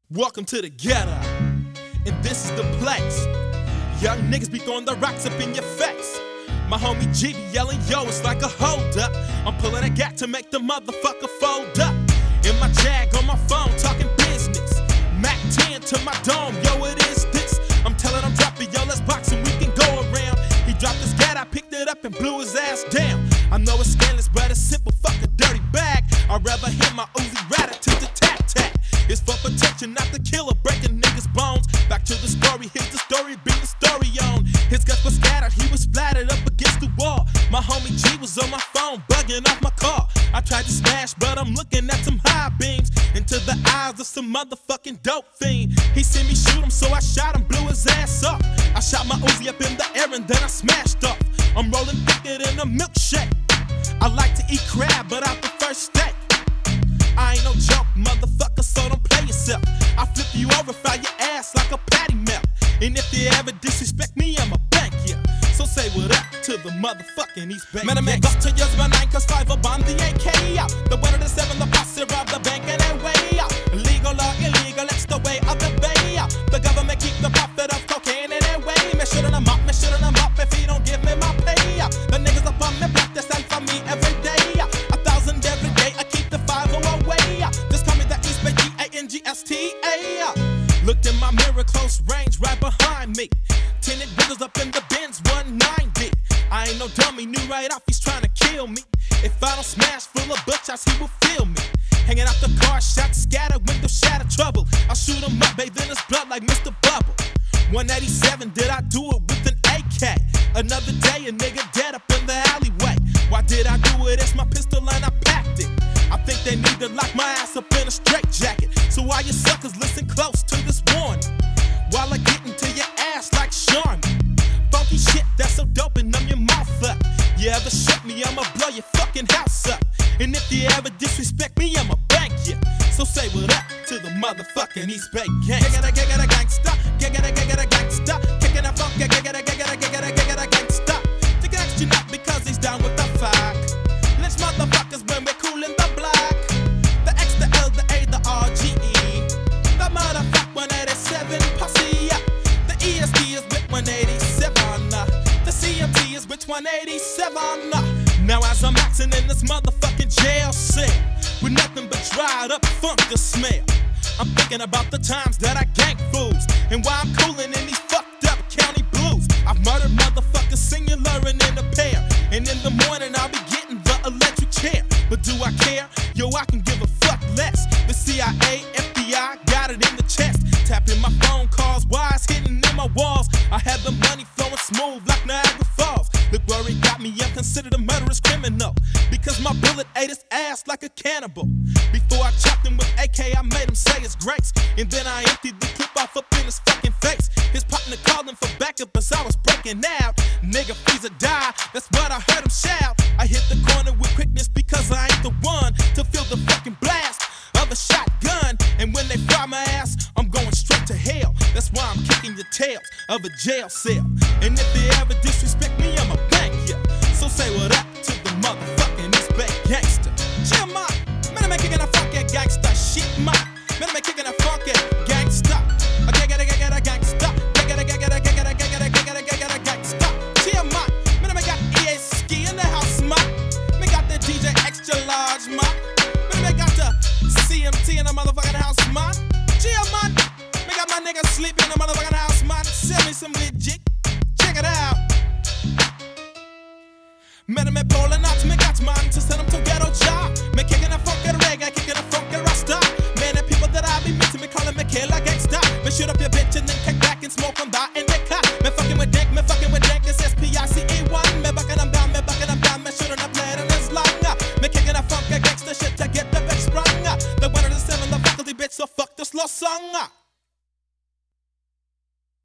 Welcome to the ghetto, and this is the place. Young niggas be throwing the rocks up in your face. My homie G be yelling, yo, it's like a hold up. I'm pulling a gat to make the motherfucker fold up. In my Jag on my phone, talking business. Mac 10 to my dome, yo, it is this. I'm telling him, drop it, yo, let's box and we can go around. He dropped his gat, I picked it up and blew his ass down. I know it's scandalous, but it's simple, fuck a dirty bag. I'd rather hit my Uzi rat to the tat-tat. It's for protection, not the killer, breaking niggas' bones. Back to the story, here's the story, bring the story on. His guts was scattered, he was splattered up against the wall. My homie G was on my phone, bugging off my car. I tried to smash, but I'm looking at some high beams into the eyes of some motherfucking dope fiend. He seen me shoot him, so I shot him, blew his ass up. I shot my Uzi up in the air and then I smashed off. I'm rolling thicker than a milkshake. I like to eat crab, but I prefer steak. I ain't no joke, motherfucker, so don't play yourself. I flip you over, fry your ass like a patty melt. And if you ever disrespect me, I'ma bank ya. So say what up to the motherfucking East Bank. Man, got to use my 9 cause 5 up on the AK out. The 1 of the 7, the posse rob the bank and then way out. Legal or illegal, it's the way of the bay out. The government keep the profit of cocaine in their way. Me shooting them up if he don't give me my pay out. The niggas up on me block, they stand for me every day out. 1,000 every day, I keep the 5 away out. Just call me the East Bay G-A-N-G-S-T-A out. Looked in my mirror, close range, right behind me. Tinted windows up in the Benz 190. I ain't no dummy, knew right off he's trying to kill me. If I don't smash full of butchers, he will feel me. Hanging out the car, shots scattered, window shattered, trouble. I shoot him up, bathe in his blood like Mr. Bubble. 187, did I do it with an AK? Another day, a nigga dead up in the alleyway. Why did I do it? It's my pistol and I packed it. I think they need to lock my ass up in a straitjacket. So all you suckers listen close to this warning, while I get into your ass like Charmin. Funky shit that's so dope and numb your mouth up. You ever shoot me, I'ma blow your fucking house up. And if you ever disrespect me, I'ma bank ya. So say what up to the motherfucking East Bay gangsta. Giggada gangsta, giggada gangsta, kicking a funk, giggada gangsta. The gangsta not because he's down with the fuck. Let's motherfuckers when we're cool in the block. The X, the L, the A, the R, G, E. The motherfuck 187 posse. The ESD is with 187. The CMT is with 187. Now as I'm maxing in this motherfucking jail cell, with nothing but dried up funk to smell, I'm thinking about the times that I gang fools, and why I'm cooling in these fucked up county blues. I've murdered motherfuckers singular and in a pair, and in the morning I'll be getting the electric chair. But do I care? Yo, I can give a fuck less. The CIA, FBI got it in the chest. Tapping my phone calls, wires hitting in my walls. I had the money flowing smooth like Niagara Falls. Look where he got me, I'm considered a murderous criminal, because my bullet ate his ass like a cannibal. Before I chopped him with AK, I made him say his grace, and then I emptied the clip off up in his fucking face. His partner called him for backup as I was breaking out. Nigga, freeze or die, that's what I heard him shout. I hit the corner with quickness because I ain't the one to feel the fucking blast of a shotgun. And when they fry my ass, I'm going straight to hell. That's why I'm kicking your tails of a jail cell. And if you ever disrespect me, I'ma bank ya. So say what up to the motherfucking East Bay gangsta. Chill, man, I'm kicking a funky gangsta shit, man. Man, I'm kicking a funky gangsta. Giggada gangsta. Giggada gangsta. Chill, man, I got EA Ski in the house, man. Me got the DJ extra large, man. Me got the CMT in the motherfucking house, man. Chill, man. Me got my niggas sleeping in the motherfucking house, man. Send me some legit. Check it out. Me bowling out, me got man to send them to ghetto job. Me kicking a funky reggae, kicking a funky rasta. Man, the people that I be meeting, me calling me killer gangsta. Me shoot up your bitch and then kick back and smoke on that in the car. Me fucking with Dick, it's S-P-I-C-E-1. Me bucking them down, me shooting up lead in his lung. Me kicking a funky gangsta shit to get the bitch sprung. The 1 of the 7, the faculty bitch, so fuck this lost song.